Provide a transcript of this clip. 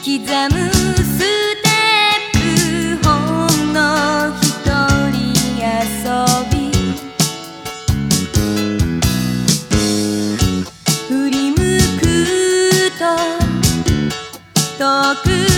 刻むステップほんの一人遊び振り向くと遠く